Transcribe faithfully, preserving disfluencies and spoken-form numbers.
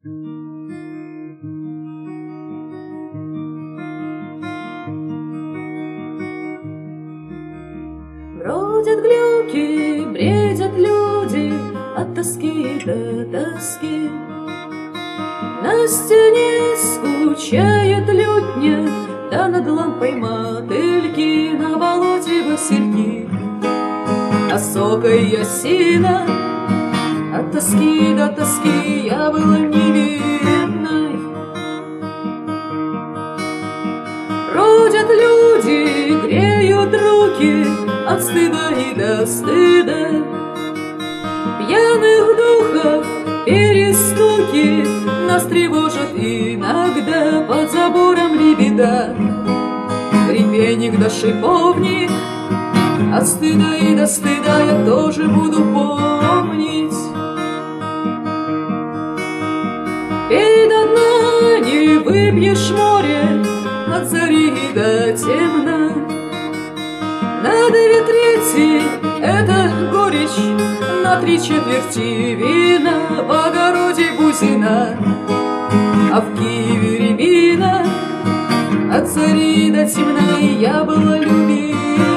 Бродят глюки, бредят люди от тоски до тоски. На стене скучает лютня, да над лампой мотыльки, на болоте васильки, осокой осина. От тоски до тоски я была невинной. Бродят люди, греют руки от стыда и до стыда. Пьяных духов перестуки нас тревожат иногда. Под забором лебеда, гребенник да шиповник. От стыда и до стыда я тоже буду помнить. Пей до дна, не выпьешь море от зари до темна. На две трети это горечь, на три четверти вина. В огороде бузина, а в Киеве рябина. От зари до темна я была любима.